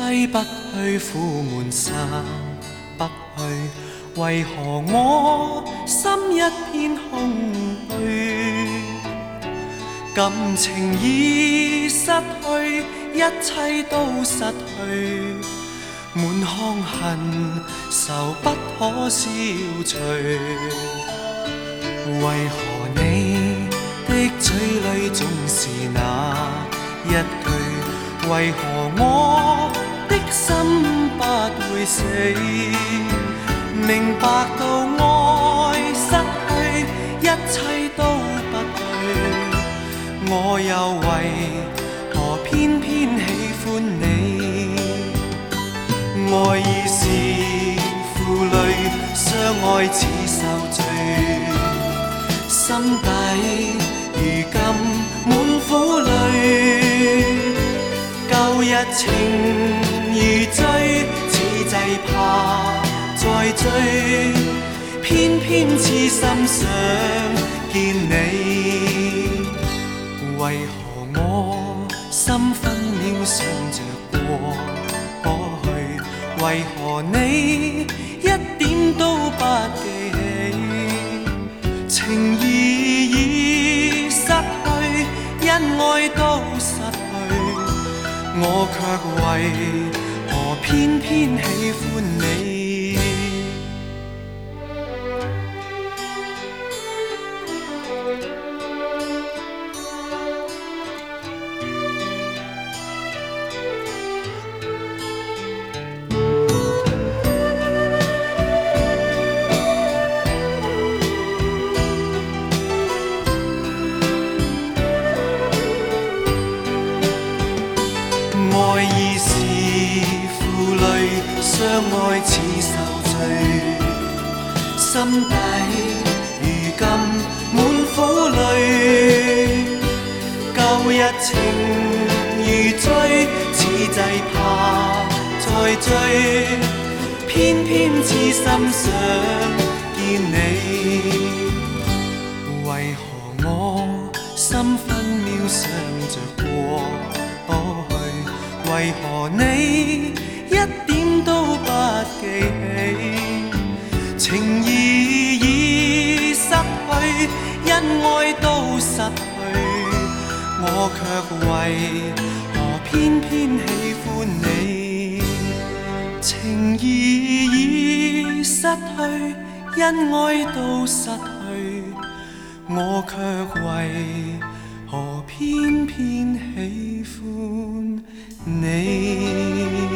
揮不去，苦悶散不去，為何我心一片空虛？感情已失去，一切都失去，滿腔恨愁不可消除。為何你的嘴裡總是那一句？為何我的心不會死？明白到愛失去，一切都不對，我又為何偏偏喜歡你？愛已是負累，相愛似受罪，心底如今滿苦淚。舊日情如醉，此際怕再追，偏偏痴心想見你。為何我心分秒想着過去？為何你一點都不記起？情義已失去，恩愛都失去，我卻為何偏偏喜歡你？愛已是負累，相愛似受罪，心底如今滿苦淚。舊日情如醉，此際怕再追，偏偏痴心想見你。為何我心分秒想着過去？為何你一點都不記起？情義已失去，恩愛都失去，我卻為何偏偏喜歡你？情義已失去，恩愛都失去，我卻為何偏偏喜歡你？